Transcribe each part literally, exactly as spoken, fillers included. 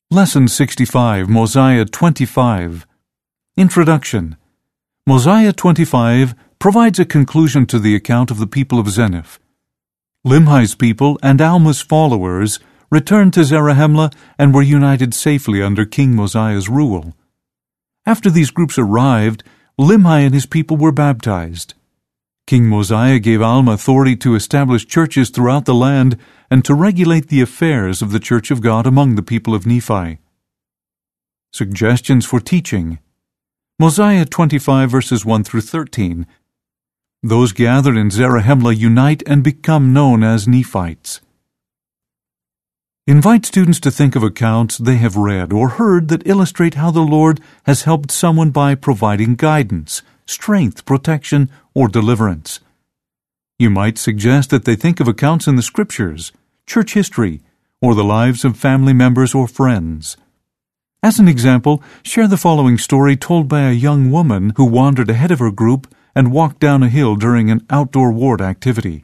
Lesson sixty-five, Mosiah twenty-five. Introduction. Mosiah twenty-five provides a conclusion to the account of the people of Zeniff. Limhi's people and Alma's followers returned to Zarahemla and were united safely under King Mosiah's rule. After these groups arrived, Limhi and his people were baptized. King Mosiah gave Alma authority to establish churches throughout the land and to regulate the affairs of the Church of God among the people of Nephi. Suggestions for teaching. Mosiah twenty-five verses one through thirteen. Those gathered in Zarahemla unite and become known as Nephites. Invite students to think of accounts they have read or heard that illustrate how the Lord has helped someone by providing guidance, strength, protection, or deliverance. You might suggest that they think of accounts in the Scriptures, church history, or the lives of family members or friends. As an example, share the following story told by a young woman who wandered ahead of her group and walked down a hill during an outdoor ward activity.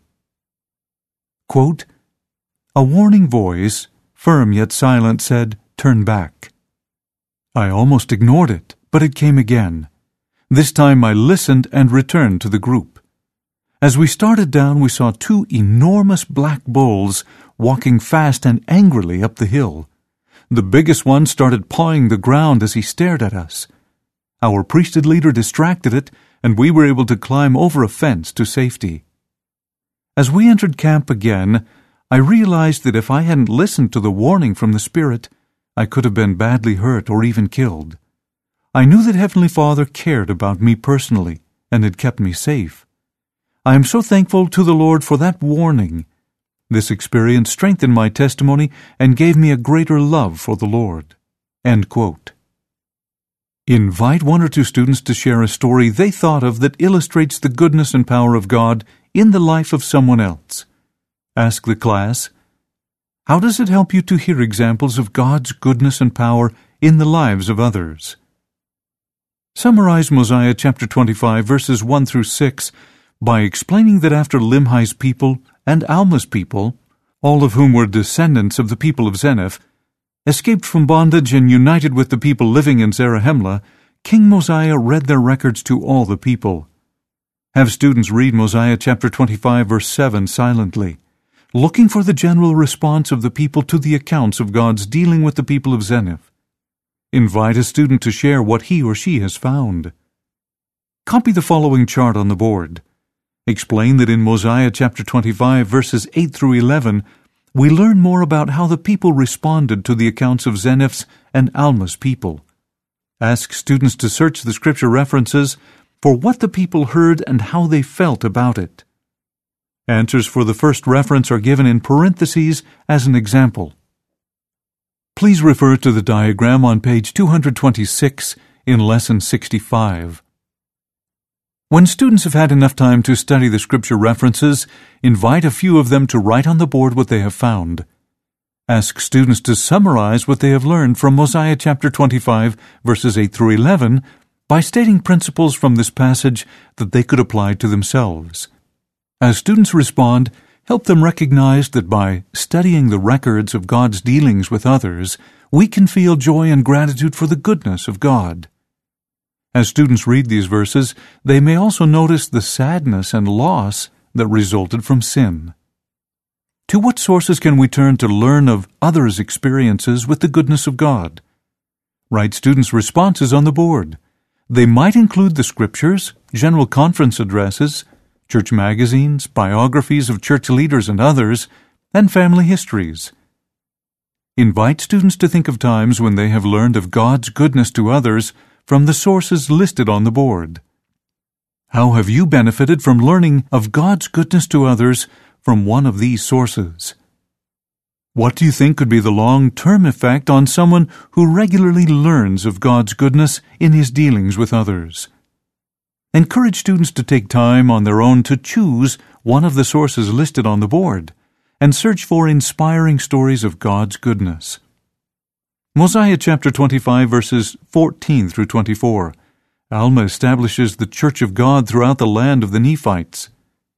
Quote, "A warning voice, firm yet silent, said, 'Turn back.' I almost ignored it, but it came again. This time I listened and returned to the group. As we started down, we saw two enormous black bulls walking fast and angrily up the hill. The biggest one started pawing the ground as he stared at us. Our priesthood leader distracted it, and we were able to climb over a fence to safety. As we entered camp again, I realized that if I hadn't listened to the warning from the Spirit, I could have been badly hurt or even killed. I knew that Heavenly Father cared about me personally and had kept me safe. I am so thankful to the Lord for that warning. This experience strengthened my testimony and gave me a greater love for the Lord." End quote. Invite one or two students to share a story they thought of that illustrates the goodness and power of God in the life of someone else. Ask the class, how does it help you to hear examples of God's goodness and power in the lives of others? Summarize Mosiah chapter twenty-five verses one through six by explaining that after Limhi's people and Alma's people, all of whom were descendants of the people of Zeniff, escaped from bondage and united with the people living in Zarahemla, King Mosiah read their records to all the people. Have students read Mosiah chapter twenty-five verse seven silently, looking for the general response of the people to the accounts of God's dealing with the people of Zeniff. Invite a student to share what he or she has found. Copy the following chart on the board. Explain that in Mosiah chapter twenty-five verses eight through eleven, we learn more about how the people responded to the accounts of Zeniff's and Alma's people. Ask students to search the scripture references for what the people heard and how they felt about it. Answers for the first reference are given in parentheses as an example. Please refer to the diagram on page two hundred twenty-six in Lesson sixty-five. When students have had enough time to study the scripture references, invite a few of them to write on the board what they have found. Ask students to summarize what they have learned from Mosiah chapter twenty-five, verses eight through eleven, by stating principles from this passage that they could apply to themselves. As students respond, help them recognize that by studying the records of God's dealings with others, we can feel joy and gratitude for the goodness of God. As students read these verses, they may also notice the sadness and loss that resulted from sin. To what sources can we turn to learn of others' experiences with the goodness of God? Write students' responses on the board. They might include the scriptures, general conference addresses, church magazines, biographies of church leaders and others, and family histories. Invite students to think of times when they have learned of God's goodness to others from the sources listed on the board. How have you benefited from learning of God's goodness to others from one of these sources? What do you think could be the long-term effect on someone who regularly learns of God's goodness in his dealings with others? Encourage students to take time on their own to choose one of the sources listed on the board and search for inspiring stories of God's goodness. Mosiah chapter twenty-five verses fourteen through twenty-four. Alma establishes the Church of God throughout the land of the Nephites.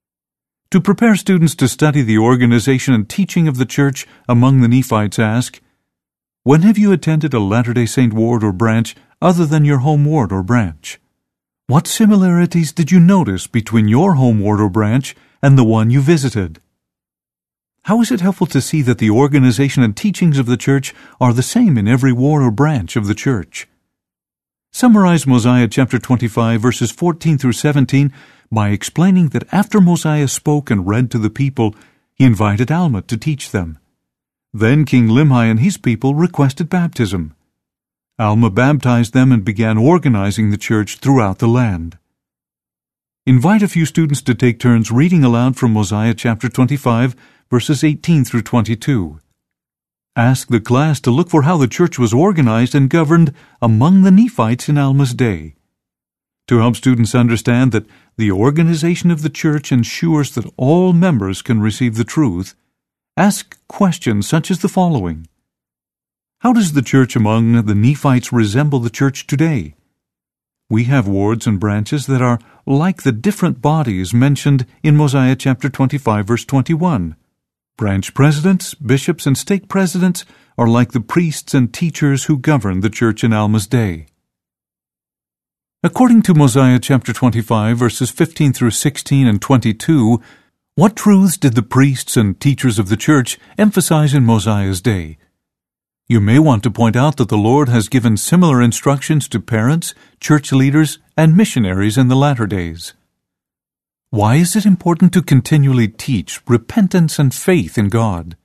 To prepare students to study the organization and teaching of the church among the Nephites, ask, When have you attended a Latter-day Saint ward or branch other than your home ward or branch? What similarities did you notice between your home ward or branch and the one you visited? How is it helpful to see that the organization and teachings of the church are the same in every ward or branch of the church? Summarize Mosiah chapter twenty-five, verses fourteen through seventeen by explaining that after Mosiah spoke and read to the people, he invited Alma to teach them. Then King Limhi and his people requested baptism. Alma baptized them and began organizing the church throughout the land. Invite a few students to take turns reading aloud from Mosiah chapter twenty-five, verses eighteen through twenty-two. Ask the class to look for how the church was organized and governed among the Nephites in Alma's day. To help students understand that the organization of the church ensures that all members can receive the truth, ask questions such as the following. How does the church among the Nephites resemble the church today? We have wards and branches that are like the different bodies mentioned in Mosiah chapter twenty-five, verse twenty-one. Branch presidents, bishops, and stake presidents are like the priests and teachers who governed the church in Alma's day. According to Mosiah chapter twenty-five, verses fifteen through sixteen and twenty-two, what truths did the priests and teachers of the church emphasize in Mosiah's day? You may want to point out that the Lord has given similar instructions to parents, church leaders, and missionaries in the latter days. Why is it important to continually teach repentance and faith in God?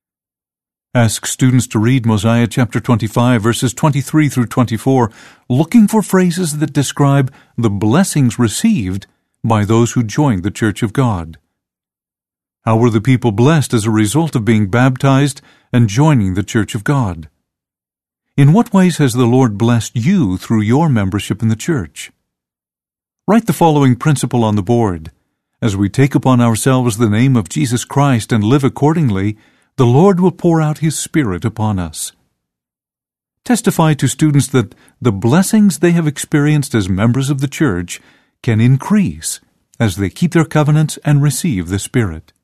Ask students to read Mosiah chapter twenty-five, verses twenty-three through twenty-four, looking for phrases that describe the blessings received by those who joined the Church of God. How were the people blessed as a result of being baptized and joining the Church of God? In what ways has the Lord blessed you through your membership in the church? Write the following principle on the board. As we take upon ourselves the name of Jesus Christ and live accordingly, the Lord will pour out His Spirit upon us. Testify to students that the blessings they have experienced as members of the church can increase as they keep their covenants and receive the Spirit.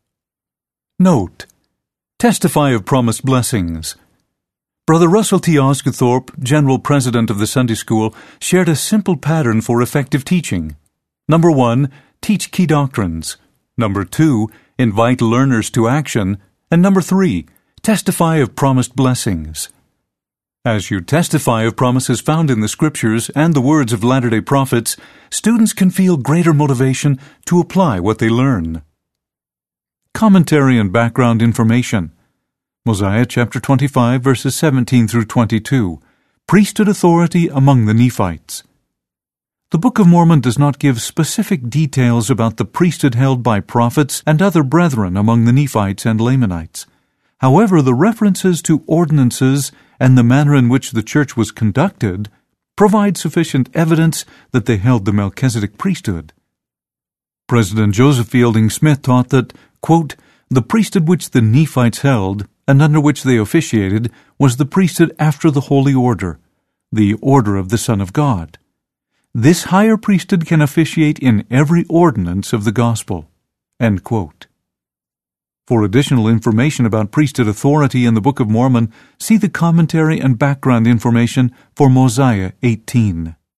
Note: testify of promised blessings. Brother Russell T. Osgothorpe, General President of the Sunday School, shared a simple pattern for effective teaching. Number one, teach key doctrines. Number two, invite learners to action. And number three, testify of promised blessings. As you testify of promises found in the Scriptures and the words of Latter-day Prophets, students can feel greater motivation to apply what they learn. Commentary and background information. Mosiah chapter twenty-five, verses seventeen through twenty-two. Priesthood authority among the Nephites. The Book of Mormon does not give specific details about the priesthood held by prophets and other brethren among the Nephites and Lamanites. However, the references to ordinances and the manner in which the church was conducted provide sufficient evidence that they held the Melchizedek priesthood. President Joseph Fielding Smith taught that, quote, the priesthood which the Nephites held and under which they officiated was the priesthood after the holy order, the order of the Son of God. This higher priesthood can officiate in every ordinance of the gospel. End quote. For additional information about priesthood authority in the Book of Mormon, see the commentary and background information for Mosiah eighteen.